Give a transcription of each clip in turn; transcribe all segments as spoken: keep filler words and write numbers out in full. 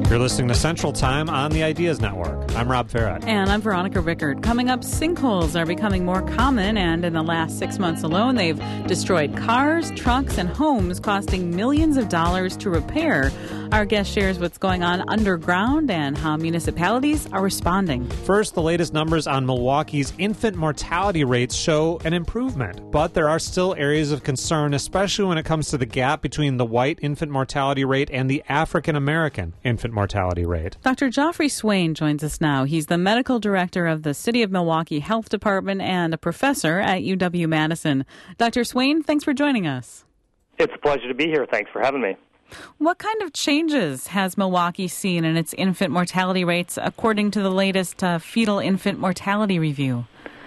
You're listening to Central Time on the Ideas Network. I'm Rob Farrett. And I'm Veronica Rickard. Coming up, sinkholes are becoming more common, and in the last six months alone, they've destroyed cars, trucks, and homes, costing millions of dollars to repair. Our guest shares what's going on underground and how municipalities are responding. First, the latest numbers on Milwaukee's infant mortality rates show an improvement, but there are still areas of concern, especially when it comes to the gap between the white infant mortality rate and the African-American infant mortality rate. Doctor Geoffrey Swain joins us now. He's the medical director of the City of Milwaukee Health Department and a professor at U W-Madison. Doctor Swain, thanks for joining us. It's a pleasure to be here. Thanks for having me. What kind of changes has Milwaukee seen in its infant mortality rates according to the latest uh, fetal infant mortality review?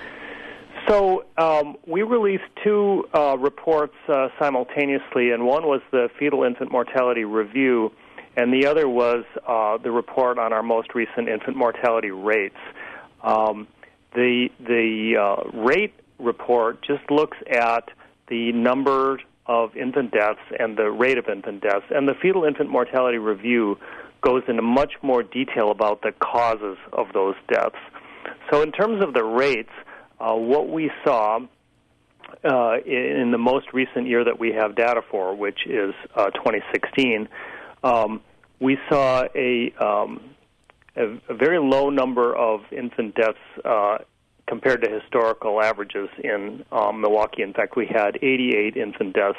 So um, we released two uh, reports uh, simultaneously, and one was the fetal infant mortality review, and the other was uh, the report on our most recent infant mortality rates. Um, the the uh, rate report just looks at the number of infant deaths and the rate of infant deaths, and the fetal infant mortality review goes into much more detail about the causes of those deaths. So in terms of the rates, uh, what we saw uh, in the most recent year that we have data for, which is uh, twenty sixteen, um, we saw a, um, a, a very low number of infant deaths uh, compared to historical averages in um, Milwaukee. In fact, we had eighty-eight infant deaths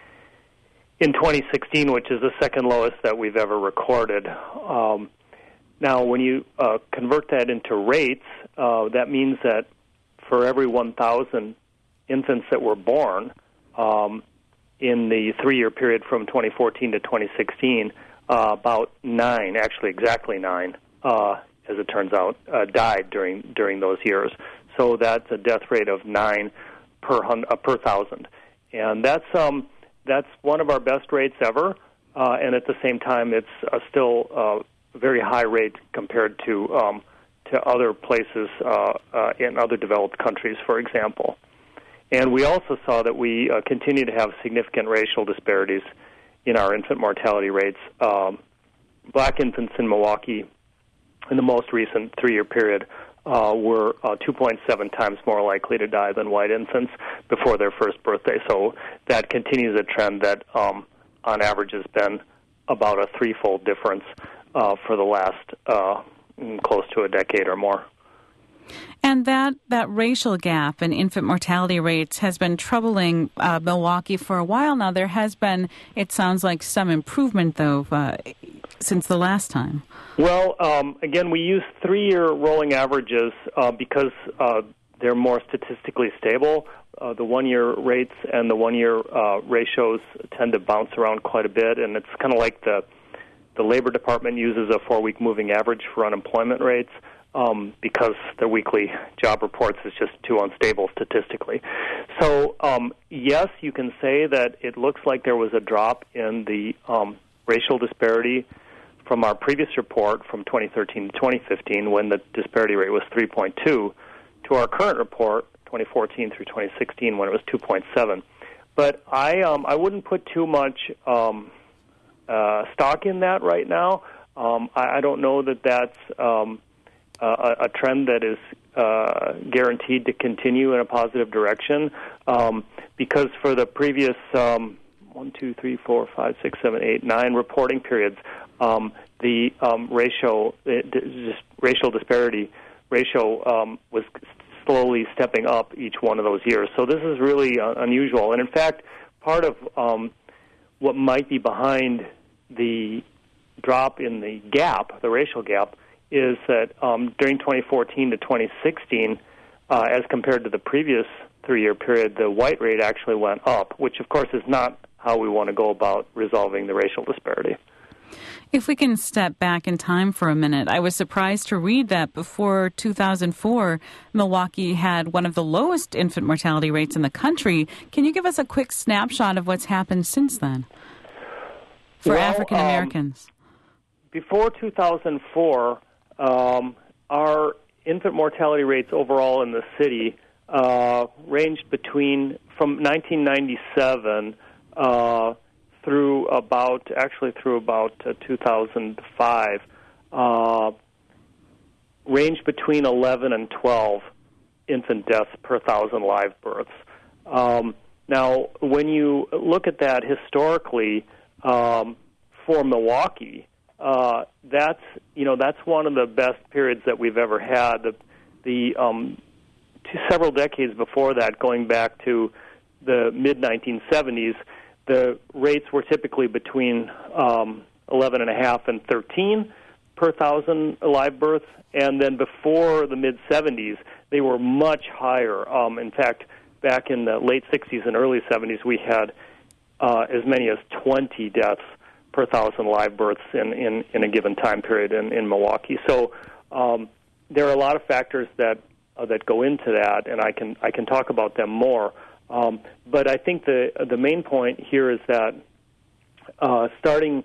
in twenty sixteen, which is the second lowest that we've ever recorded. Um, now, when you uh, convert that into rates, uh, that means that for every one thousand infants that were born um, in the three-year period from twenty fourteen to twenty sixteen, uh, about nine, actually exactly nine, uh, as it turns out, uh, died during during those years. So that's a death rate of nine per hun- uh, per thousand, and that's um, that's one of our best rates ever. Uh, and at the same time, it's uh, still uh, a very high rate compared to um, to other places uh, uh, in other developed countries, for example. And we also saw that we uh, continue to have significant racial disparities in our infant mortality rates. Um, black infants in Milwaukee, in the most recent three-year period, Uh, were uh, two point seven times more likely to die than white infants before their first birthday. So that continues a trend that, um, on average, has been about a threefold difference uh, for the last uh, close to a decade or more. And that, that racial gap in infant mortality rates has been troubling uh, Milwaukee for a while now. There has been, it sounds like, some improvement, though, uh, since the last time. Well, um, again, we use three-year rolling averages uh, because uh, they're more statistically stable. Uh, the one-year rates and the one-year uh, ratios tend to bounce around quite a bit, and it's kind of like the the Labor Department uses a four-week moving average for unemployment rates um, because their weekly job reports is just too unstable statistically. So, um, yes, you can say that it looks like there was a drop in the um, racial disparity from our previous report from twenty thirteen to twenty fifteen, when the disparity rate was three point two, to our current report, twenty fourteen through twenty sixteen, when it was two point seven. But I um, I wouldn't put too much um, uh, stock in that right now. Um, I, I don't know that that's um, a, a trend that is uh, guaranteed to continue in a positive direction, um, because for the previous um, one, two, three, four, five, six, seven, eight, nine reporting periods, Um, the um, ratio, it, just racial disparity ratio um, was slowly stepping up each one of those years. So this is really uh, unusual. And in fact, part of um, what might be behind the drop in the gap, the racial gap, is that um, during twenty fourteen to twenty sixteen, uh, as compared to the previous three-year period, the white rate actually went up, which of course is not how we want to go about resolving the racial disparity. If we can step back in time for a minute, I was surprised to read that before two thousand four, Milwaukee had one of the lowest infant mortality rates in the country. Can you give us a quick snapshot of what's happened since then for well, African Americans? Um, before two thousand four, um, our infant mortality rates overall in the city uh, ranged between, from nineteen ninety-seven uh, through about, actually through about uh, two thousand five, uh, ranged between eleven and twelve infant deaths per thousand live births. Um, now, when you look at that historically um, for Milwaukee, uh, that's you know that's one of the best periods that we've ever had. The, the um, two, several decades before that, going back to the mid nineteen seventies, the rates were typically between um, eleven and a half and thirteen per thousand live births, and then before the mid seventies, they were much higher. Um, in fact, back in the late sixties and early seventies, we had uh, as many as twenty deaths per thousand live births in, in, in a given time period in, in Milwaukee. So um, there are a lot of factors that uh, that go into that, and I can I can talk about them more. Um, but I think the the main point here is that uh, starting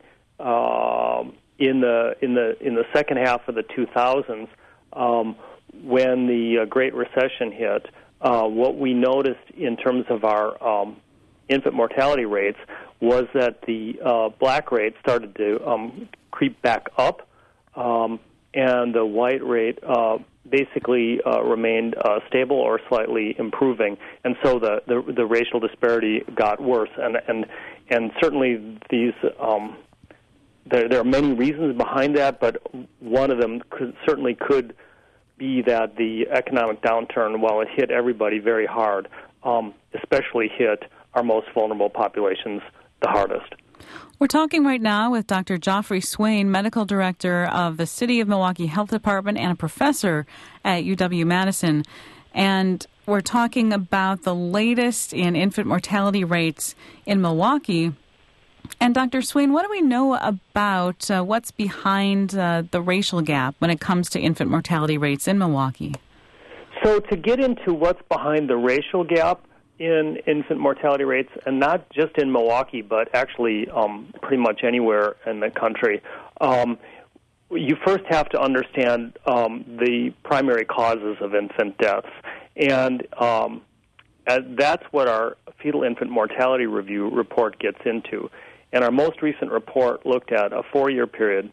uh, in the in the in the second half of the two thousands, um, when the uh, Great Recession hit, uh, what we noticed in terms of our um, infant mortality rates was that the uh, black rate started to um, creep back up, um, and the white rate uh, basically uh, remained uh, stable or slightly improving, and so the, the, the racial disparity got worse. And and and certainly these um, there there are many reasons behind that, but one of them could, certainly could be that the economic downturn, while it hit everybody very hard, um, especially hit our most vulnerable populations the hardest. We're talking right now with Doctor Geoffrey Swain, Medical Director of the City of Milwaukee Health Department and a professor at U W-Madison. And we're talking about the latest in infant mortality rates in Milwaukee. And Doctor Swain, what do we know about uh, what's behind uh, the racial gap when it comes to infant mortality rates in Milwaukee? So to get into what's behind the racial gap in infant mortality rates, and not just in Milwaukee, but actually um, pretty much anywhere in the country, um, you first have to understand um, the primary causes of infant deaths. And um, that's what our Fetal Infant Mortality Review report gets into. And our most recent report looked at a four-year period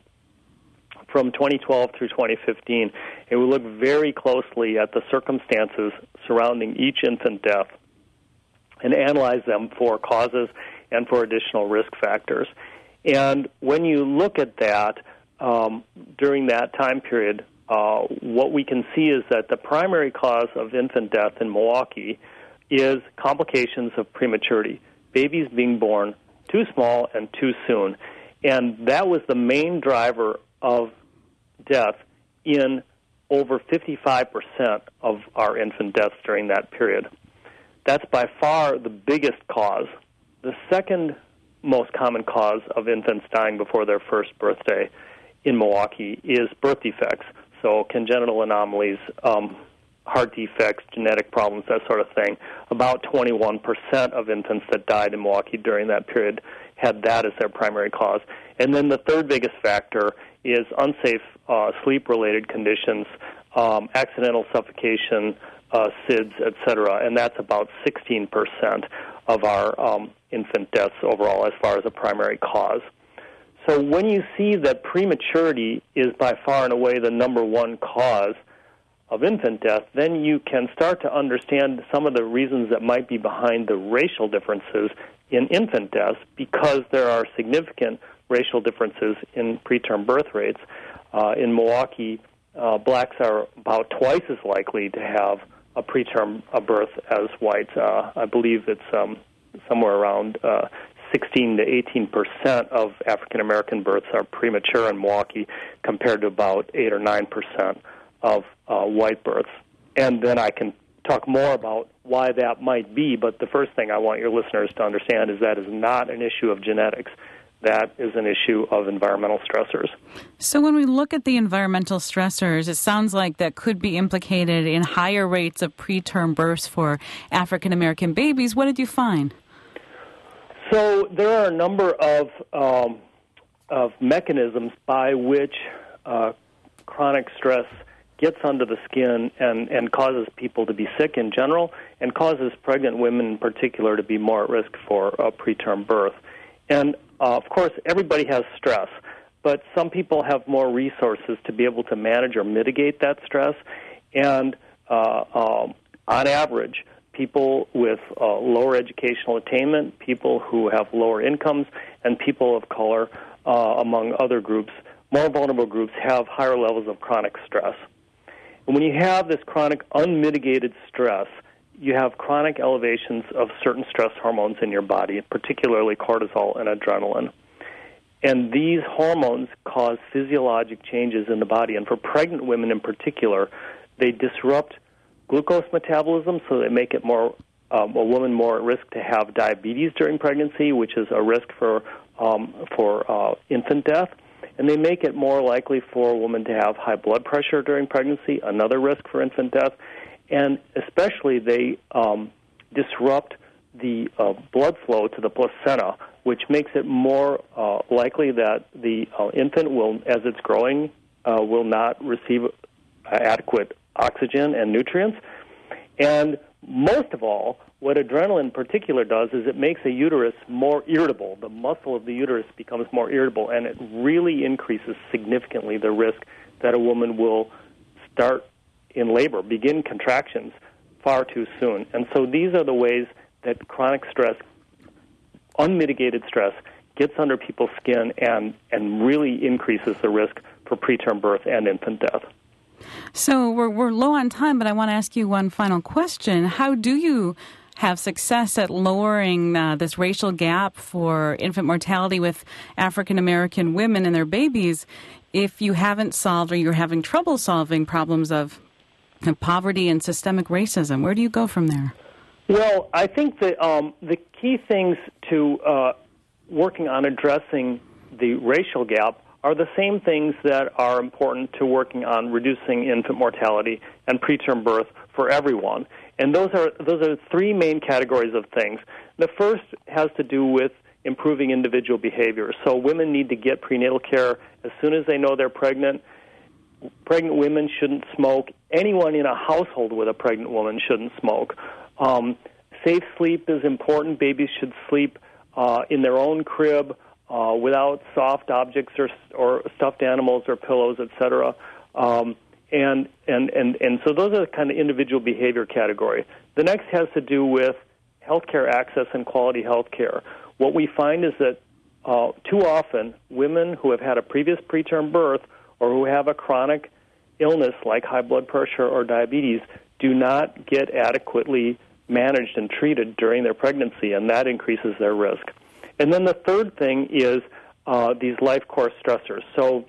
from twenty twelve through twenty fifteen, and we looked very closely at the circumstances surrounding each infant death and analyze them for causes and for additional risk factors. And when you look at that, um, during that time period, uh, what we can see is that the primary cause of infant death in Milwaukee is complications of prematurity, babies being born too small and too soon. And that was the main driver of death in over fifty-five percent of our infant deaths during that period. That's by far the biggest cause. The second most common cause of infants dying before their first birthday in Milwaukee is birth defects, so congenital anomalies, um, heart defects, genetic problems, that sort of thing. About twenty-one percent of infants that died in Milwaukee during that period had that as their primary cause. And then the third biggest factor is unsafe uh, sleep-related conditions, um, accidental suffocation, Uh, S I D S, et cetera, and that's about sixteen percent of our um, infant deaths overall as far as a primary cause. So when you see that prematurity is by far and away the number one cause of infant death, then you can start to understand some of the reasons that might be behind the racial differences in infant deaths, because there are significant racial differences in preterm birth rates. Uh, in Milwaukee, uh, blacks are about twice as likely to have a preterm a birth as whites. Uh, I believe it's um, somewhere around uh, sixteen to eighteen percent of African American births are premature in Milwaukee, compared to about eight or nine percent of uh, white births. And then I can talk more about why that might be. But the first thing I want your listeners to understand is that is not an issue of genetics. That is an issue of environmental stressors. So when we look at the environmental stressors, it sounds like that could be implicated in higher rates of preterm births for African American babies. What did you find? So there are a number of um, of mechanisms by which uh, chronic stress gets under the skin and, and causes people to be sick in general, and causes pregnant women in particular to be more at risk for uh, preterm birth. And uh, of course, everybody has stress, but some people have more resources to be able to manage or mitigate that stress. And uh, um, on average, people with uh, lower educational attainment, people who have lower incomes, and people of color, uh, among other groups, more vulnerable groups, have higher levels of chronic stress. And when you have this chronic unmitigated stress, you have chronic elevations of certain stress hormones in your body, particularly cortisol and adrenaline. And these hormones cause physiologic changes in the body. And for pregnant women in particular, they disrupt glucose metabolism, so they make it more um, a woman more at risk to have diabetes during pregnancy, which is a risk for um, for uh, infant death. And they make it more likely for a woman to have high blood pressure during pregnancy, another risk for infant death. And especially they um, disrupt the uh, blood flow to the placenta, which makes it more uh, likely that the uh, infant will, as it's growing, uh, will not receive adequate oxygen and nutrients. And most of all, what adrenaline in particular does is it makes a uterus more irritable. The muscle of the uterus becomes more irritable, and it really increases significantly the risk that a woman will start in labor, begin contractions far too soon. And so these are the ways that chronic stress, unmitigated stress, gets under people's skin and, and really increases the risk for preterm birth and infant death. So we're we're low on time, but I want to ask you one final question. How do you have success at lowering uh, this racial gap for infant mortality with African American women and their babies if you haven't solved or you're having trouble solving problems of, of poverty and systemic racism? Where do you go from there? Well, I think that um, the key things to uh, working on addressing the racial gap are the same things that are important to working on reducing infant mortality and preterm birth for everyone. And those are those are three main categories of things. The first has to do with improving individual behavior. So women need to get prenatal care as soon as they know they're pregnant. Pregnant women shouldn't smoke. Anyone in a household with a pregnant woman shouldn't smoke. Um, safe sleep is important. Babies should sleep uh, in their own crib, Uh, without soft objects or or stuffed animals or pillows, et cetera. Um, and, and, and, and so those are the kind of individual behavior category. The next has to do with healthcare access and quality healthcare. What we find is that uh, too often women who have had a previous preterm birth or who have a chronic illness like high blood pressure or diabetes do not get adequately managed and treated during their pregnancy, and that increases their risk. And then the third thing is uh, these life course stressors. So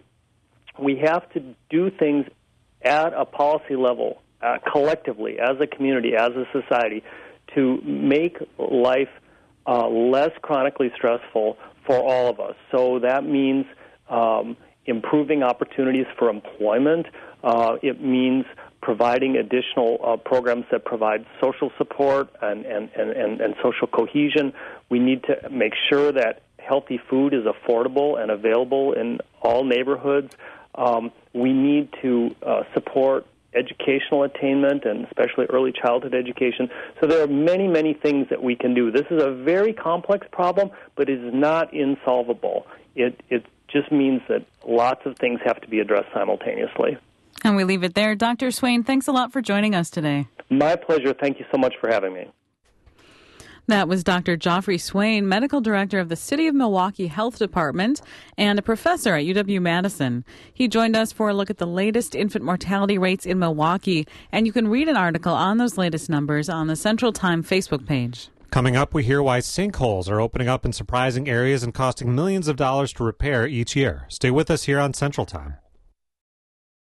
we have to do things at a policy level, uh, collectively, as a community, as a society, to make life uh, less chronically stressful for all of us. So that means um, improving opportunities for employment. Uh, it means providing additional uh, programs that provide social support and, and, and, and, and social cohesion. We need to make sure that healthy food is affordable and available in all neighborhoods. Um, we need to uh, support educational attainment and especially early childhood education. So there are many, many things that we can do. This is a very complex problem, but it is not insolvable. It, it just means that lots of things have to be addressed simultaneously. And we leave it there. Doctor Swain, thanks a lot for joining us today. My pleasure. Thank you so much for having me. That was Doctor Geoffrey Swain, Medical Director of the City of Milwaukee Health Department and a professor at U W-Madison. He joined us for a look at the latest infant mortality rates in Milwaukee, and you can read an article on those latest numbers on the Central Time Facebook page. Coming up, we hear why sinkholes are opening up in surprising areas and costing millions of dollars to repair each year. Stay with us here on Central Time.